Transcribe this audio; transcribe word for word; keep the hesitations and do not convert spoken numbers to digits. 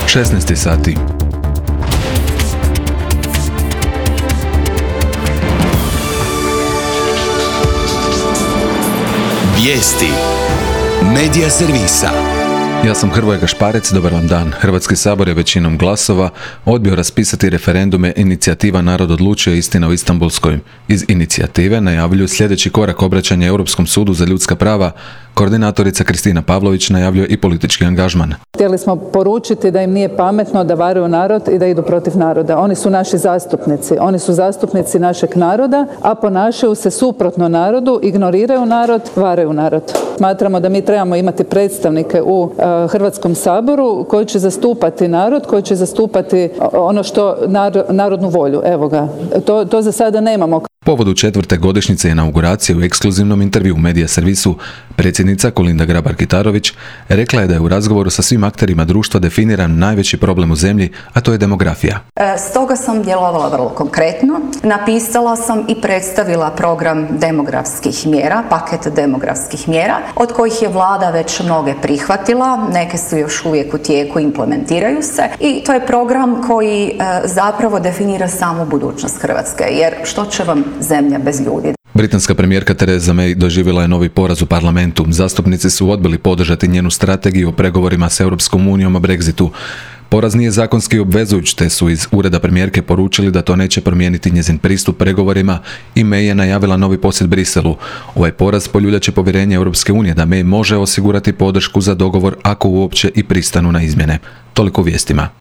šesnaest sati. Vijesti Medija servisa. Ja sam Hrvoje Gašparec, dobar vam dan. Hrvatski sabor je većinom glasova odbio raspisati referendume Inicijativa Narod odlučuje, istina o Istanbulskoj. Iz inicijative najavljuju sljedeći korak obraćanja Europskom sudu za ljudska prava. Koordinatorica Kristina Pavlović najavljuje i politički angažman. Htjeli smo poručiti da im nije pametno da varaju narod i da idu protiv naroda. Oni su naši zastupnici. Oni su zastupnici našeg naroda, a ponašaju se suprotno narodu, ignoriraju narod, varaju narod. Smatramo da mi trebamo imati predstavnike u uh, Hrvatskom saboru koji će zastupati narod, koji će zastupati ono što nar- narodnu volju. Evo ga. To, to za sada nemamo. Povodu četvrte godišnjice inauguracije u ekskluzivnom intervju u Medija servisu predsjednica Kolinda Grabar-Kitarović rekla je da je u razgovoru sa svim akterima društva definiran najveći problem u zemlji, a to je demografija. E, stoga sam djelovala vrlo konkretno. Napisala sam i predstavila program demografskih mjera, paket demografskih mjera, od kojih je vlada već mnoge prihvatila, neke su još uvijek u tijeku, implementiraju se i to je program koji e, zapravo definira samu budućnost Hrvatske, jer što će vam zemlja bez ljudi. Britanska premijerka Theresa May doživjela je novi poraz u parlamentu. Zastupnici su odbili podržati njenu strategiju o pregovorima s Europskom unijom o Brexitu. Poraz nije zakonski obvezujuć, te su iz ureda premijerke poručili da to neće promijeniti njezin pristup pregovorima i May je najavila novi posjet Briselu. Ovaj poraz poljulja će povjerenje Europske unije da May može osigurati podršku za dogovor ako uopće i pristanu na izmjene. Toliko u vijestima.